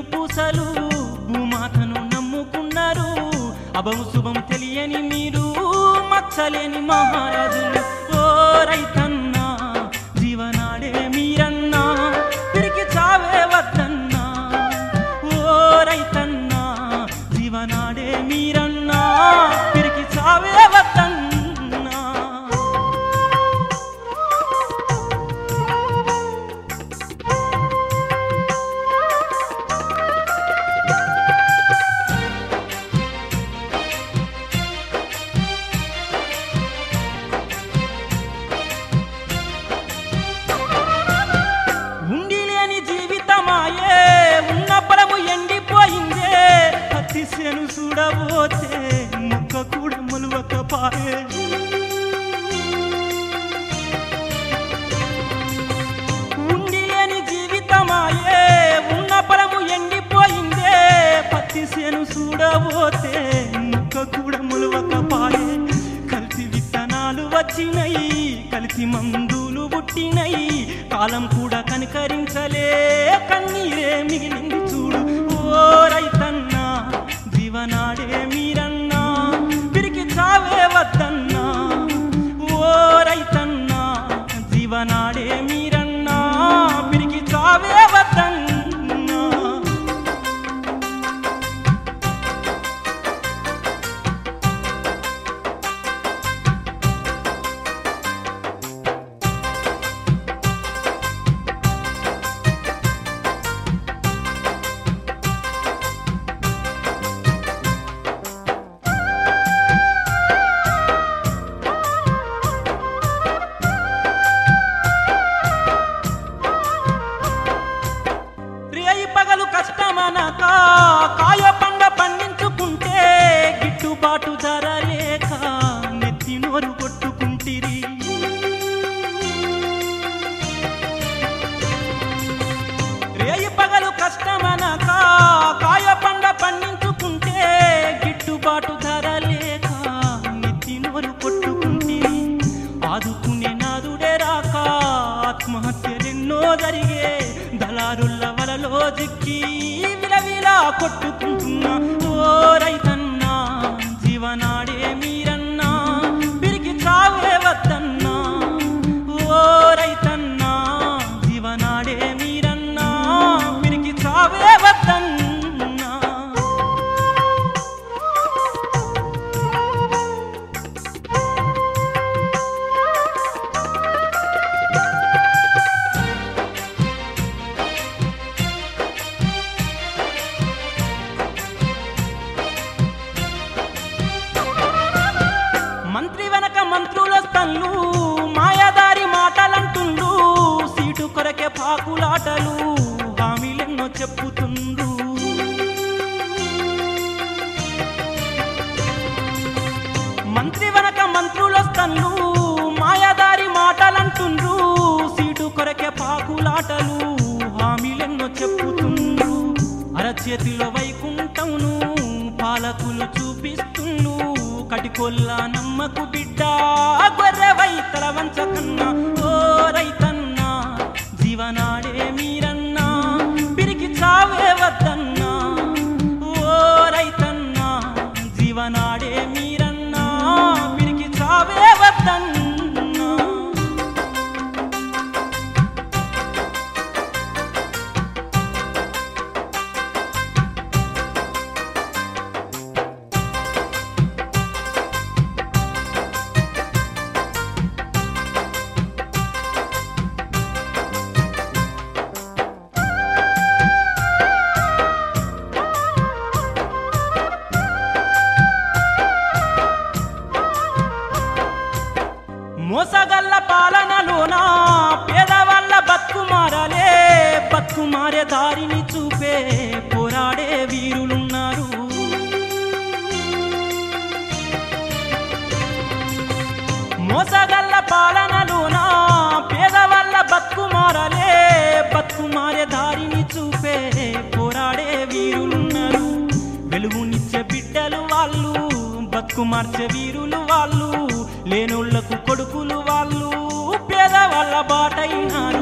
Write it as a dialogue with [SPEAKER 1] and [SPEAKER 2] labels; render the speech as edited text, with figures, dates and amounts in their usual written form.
[SPEAKER 1] పూసలు భూమాతను నమ్ముకున్నారు అభం శుభం తెలియని మీరు మచ్చలేని మహారాజులు ఓ రైతన్నా జీవనాడే మీరన్నా తిరిగి చావే వద్దన్నా ఓ రైతన్నా జీవనాడే మీరన్నా తిరిగి చావే వద్దన్నా సేను చూడబోతే ముక్క కూడా మొలవకపాయే ఉండి లేని జీవితమాయే ఉన్న పొలము ఎండిపోయిందే పత్తి సేను చూడబోతే ముక్క కూడా మొలవకపాయే కల్తీ విత్తనాలు వచ్చినాయి కల్తీ మందులు పుట్టినాయి కాలం కూడా కనికరించలే కన్నీరే మిగిలింది చూడు ఓ రైతన్నా జీవనాడే మీరన్నా తిరిగి చావే వద్దన్నా ఓ రైతన్నా జీవనాడే మీరన్నా తిరిగి చావే వద్దన్నా పగలు కష్టమనక కాయ పండ పండించుకుంటే గిట్టుబాటు ధర లేక నెత్తి నోరు కొట్టుకుంటిరి రేయి పగలు కష్టమనక కాయ పండ పండించుకుంటే గిట్టుబాటు ధర లేక నెత్తి నోరు కొట్టుకుంటిరి ఆదుకునే నాదుడే రాక ఆత్మహత్యలెన్నో జరిగే దళారుల వలలో జిక్కి విలవిలా కొట్టుకుంటున్నా ఓ రైతన్నా జీవనాడే మీరన్నా తిరిగి చావే వద్దన్నా ఓ రైతన్నా జీవనాడే మీరన్నా తిరిగి చావే వద్దన్నా మంత్రి వెనక మంత్రులొస్తన్లు మాయాదారి మాటలంటుండ్రు సీటు కొరకే పాకులాటలు హామీలెన్నో చెప్పుతుండ్రు మంత్రి వెనక మంత్రులొస్తన్లు మాయాదారి మాటలంటుండ్రు సీటు కొరకే పాకులాటలు హామీలెన్నో చెప్పుతుండ్రు అరచేతిలో వైకుంఠంను పాలకులు చూపిస్తుండ్రు కటికొల్ల నమ్మకు బిడ్డ గొర్రెవై తల వంచకన్నా ఓ రైతన్నా జీవనాడే మీరన్నా తిరిగి చావే వద్దన్నా ఓ రైతన్నా జీవనాడే మీరన్నా తిరిగి చావే వద్దన్నా మోసగల్ల పాలనలోన పేదవాళ్ళ బతుకుమారలే బతుకుమారే దారిని చూపే పోరాడే వీరులున్నారు మోసగల్ల పాలనలోన పేదవాళ్ళ బతుకుమారలే బతుకుమారే దారిని చూపే పోరాడే వీరులున్నారు వెలుగునిచ్చే బిడ్డలు వాళ్ళు బతుకు మార్చే వీరులు వాళ్ళు లేనోళ్లకు కొడుకులు వాళ్ళు పేదవాళ్ళ బాటైనారు